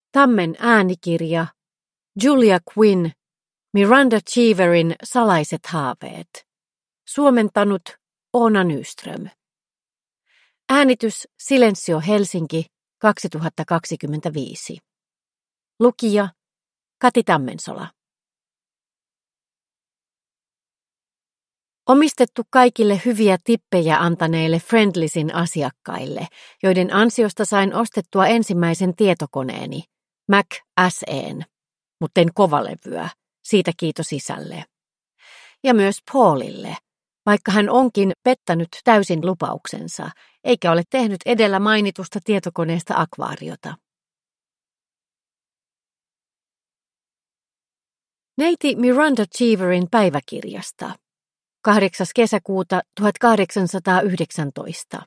Tammen äänikirja, Julia Quinn, Miranda Cheeverin salaiset haaveet. Suomentanut Oona Nyström. Äänitys Silensio Helsinki 2025. Lukija Kati Tammensola. Omistettu kaikille hyviä tippejä antaneille Friendlysin asiakkaille, joiden ansiosta sain ostettua ensimmäisen tietokoneeni, Mac SE:n, mutten kovalevyä, siitä kiitos isälle. Ja myös Paulille, vaikka hän onkin pettänyt täysin lupauksensa, eikä ole tehnyt edellä mainitusta tietokoneesta akvaariota. Neiti Miranda Cheeverin päiväkirjasta. 8. kesäkuuta 1819.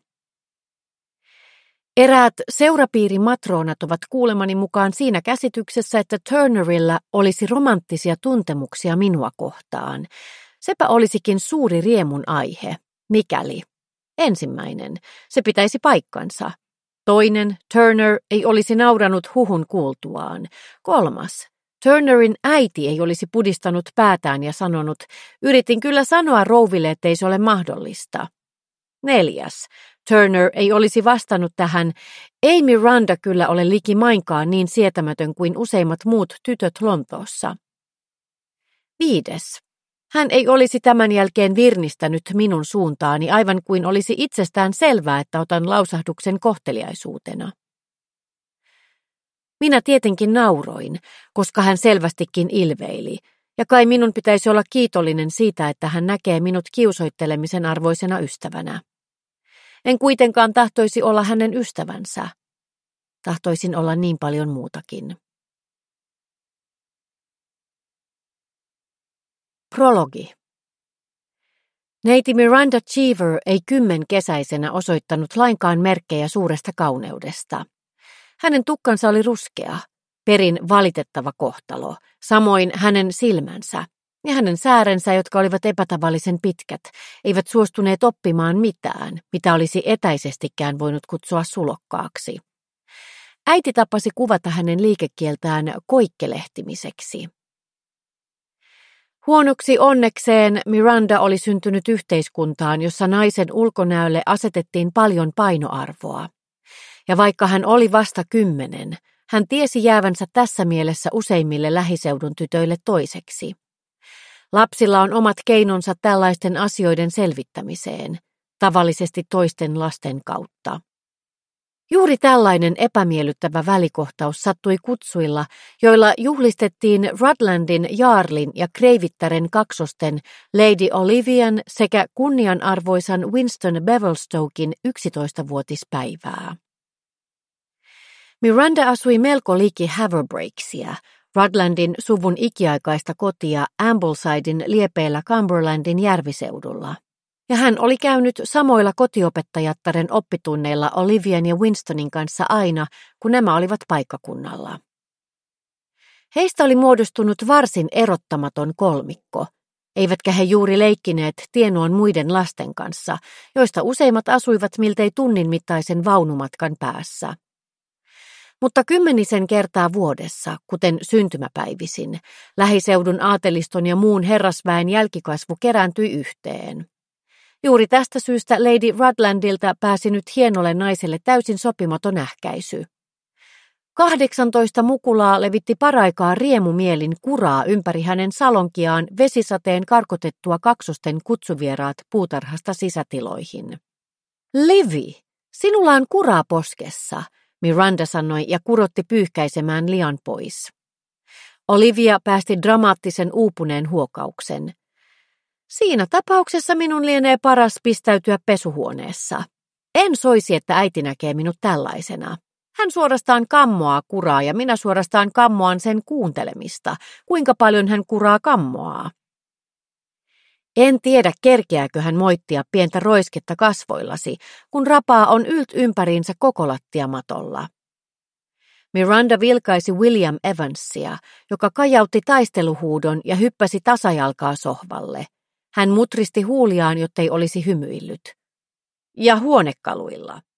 Eräät seurapiirimatroonat ovat kuulemani mukaan siinä käsityksessä, että Turnerilla olisi romanttisia tuntemuksia minua kohtaan. Sepä olisikin suuri riemun aihe, mikäli. Ensimmäinen, se pitäisi paikkansa. Toinen, Turner ei olisi nauranut huhun kuultuaan. Kolmas, Turnerin äiti ei olisi pudistanut päätään ja sanonut, yritin kyllä sanoa rouville, ettei se ole mahdollista. 4. Turner ei olisi vastannut tähän, ei Miranda kyllä ole likimainkaan niin sietämätön kuin useimmat muut tytöt Lontoossa. 5. Hän ei olisi tämän jälkeen virnistänyt minun suuntaani aivan kuin olisi itsestään selvää, että otan lausahduksen kohteliaisuutena. Minä tietenkin nauroin, koska hän selvästikin ilveili, ja kai minun pitäisi olla kiitollinen siitä, että hän näkee minut kiusoittelemisen arvoisena ystävänä. En kuitenkaan tahtoisi olla hänen ystävänsä. Tahtoisin olla niin paljon muutakin. Prologi. Neiti Miranda Cheever ei kymmenkesäisenä osoittanut lainkaan merkkejä suuresta kauneudesta. Hänen tukkansa oli ruskea, perin valitettava kohtalo, samoin hänen silmänsä, ja hänen säärensä, jotka olivat epätavallisen pitkät, eivät suostuneet oppimaan mitään, mitä olisi etäisestikään voinut kutsua sulokkaaksi. Äiti tapasi kuvata hänen liikekieltään koikkelehtimiseksi. Huonoksi onnekseen Miranda oli syntynyt yhteiskuntaan, jossa naisen ulkonäölle asetettiin paljon painoarvoa. Ja vaikka hän oli vasta 10, hän tiesi jäävänsä tässä mielessä useimmille lähiseudun tytöille toiseksi. Lapsilla on omat keinonsa tällaisten asioiden selvittämiseen, tavallisesti toisten lasten kautta. Juuri tällainen epämiellyttävä välikohtaus sattui kutsuilla, joilla juhlistettiin Rutlandin jaarlin ja kreivittären kaksosten Lady Olivian sekä kunnianarvoisan Winston Bevelstoken 11-vuotispäivää. Miranda asui melko liki Haverbreaksia, Rutlandin suvun ikiaikaista kotia Amblesidin liepeillä Cumberlandin järviseudulla. Ja hän oli käynyt samoilla kotiopettajattaren oppitunneilla Olivian ja Winstonin kanssa aina, kun nämä olivat paikkakunnalla. Heistä oli muodostunut varsin erottamaton kolmikko, eivätkä he juuri leikkineet tienoon muiden lasten kanssa, joista useimmat asuivat miltei tunnin mittaisen vaunumatkan päässä. Mutta 10 kertaa vuodessa, kuten syntymäpäivisin, lähiseudun aateliston ja muun herrasväen jälkikasvu kerääntyi yhteen. Juuri tästä syystä Lady Rutlandilta pääsi nyt hienolle naiselle täysin sopimaton ähkäisy. 18 mukulaa levitti paraikaa riemumielin kuraa ympäri hänen salonkiaan vesisateen karkotettua kaksosten kutsuvieraat puutarhasta sisätiloihin. Livy, sinulla on kuraa poskessa, Miranda sanoi ja kurotti pyyhkäisemään lian pois. Olivia päästi dramaattisen uupuneen huokauksen. Siinä tapauksessa minun lienee paras pistäytyä pesuhuoneessa. En soisi, että äiti näkee minut tällaisena. Hän suorastaan kammoaa kuraa ja minä suorastaan kammoan sen kuuntelemista, kuinka paljon hän kuraa kammoaa. En tiedä, kerkeääkö hän moittia pientä roisketta kasvoillasi, kun rapaa on ympäriinsä koko lattiamatolla. Miranda vilkaisi William Evansia, joka kajautti taisteluhuudon ja hyppäsi tasajalkaa sohvalle. Hän mutristi huuliaan, jottei olisi hymyillyt. Ja huonekaluilla.